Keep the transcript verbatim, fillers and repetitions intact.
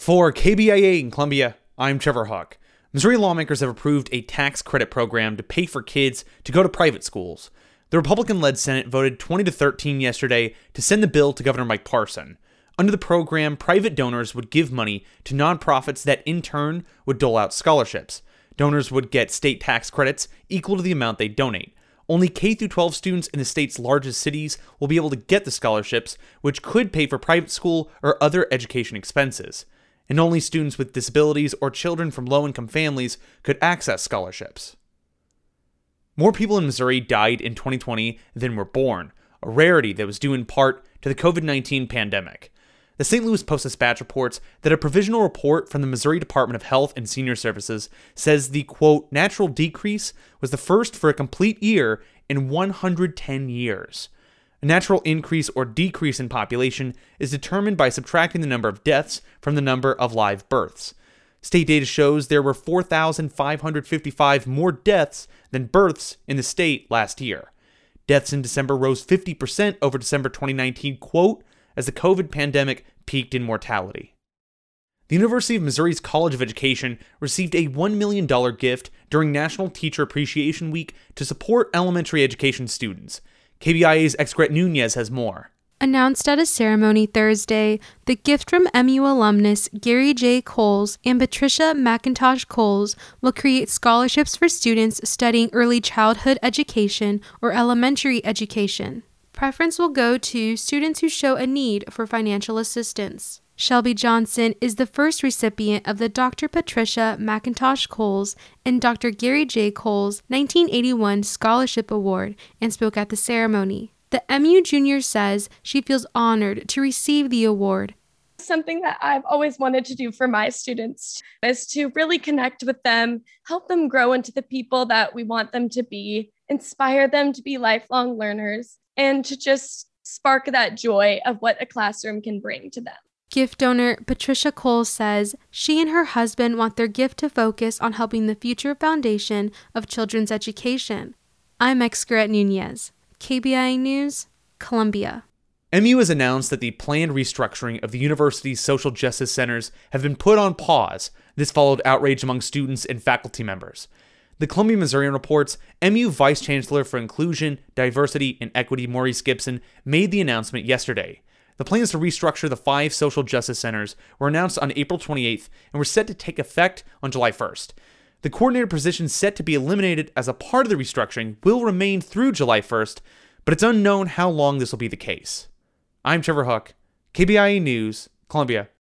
For K B I A in Columbia, I'm Trevor Huck. Missouri lawmakers have approved a tax credit program to pay for kids to go to private schools. The Republican-led Senate voted twenty to thirteen yesterday to send the bill to Governor Mike Parson. Under the program, private donors would give money to nonprofits that in turn would dole out scholarships. Donors would get state tax credits equal to the amount they donate. Only K through twelve students in the state's largest cities will be able to get the scholarships, which could pay for private school or other education expenses. And only students with disabilities or children from low-income families could access scholarships. More people in Missouri died in twenty twenty than were born, a rarity that was due in part to the covid nineteen pandemic. The Saint Louis Post-Dispatch reports that a provisional report from the Missouri Department of Health and Senior Services says the, quote, natural decrease was the first for a complete year in one hundred ten years. A natural increase or decrease in population is determined by subtracting the number of deaths from the number of live births. State data shows there were four thousand five hundred fifty-five more deaths than births in the state last year. Deaths in December rose fifty percent over December twenty nineteen, quote, as the COVID pandemic peaked in mortality. The University of Missouri's College of Education received a one million dollars gift during National Teacher Appreciation Week to support elementary education students. K B I A's Excret Nunez has more. Announced at a ceremony Thursday, the gift from M U alumnus Gary J. Coles and Patricia McIntosh Coles will create scholarships for students studying early childhood education or elementary education. Preference will go to students who show a need for financial assistance. Shelby Johnson is the first recipient of the Doctor Patricia McIntosh Coles and Doctor Gary J. Coles nineteen eighty-one Scholarship Award and spoke at the ceremony. The M U junior says she feels honored to receive the award. Something that I've always wanted to do for my students is to really connect with them, help them grow into the people that we want them to be, inspire them to be lifelong learners, and to just spark that joy of what a classroom can bring to them. Gift donor Patricia Coles says she and her husband want their gift to focus on helping the future foundation of children's education. I'm Excret Nunez. K B I A News, Columbia. M U has announced that the planned restructuring of the university's social justice centers have been put on pause. This followed outrage among students and faculty members. The Columbia Missourian reports M U Vice Chancellor for Inclusion, Diversity, and Equity Maurice Gibson made the announcement yesterday. The plans to restructure the five social justice centers were announced on April twenty-eighth and were set to take effect on July first. The coordinator position set to be eliminated as a part of the restructuring will remain through July first, but it's unknown how long this will be the case. I'm Trevor Huck, K B I A News, Columbia.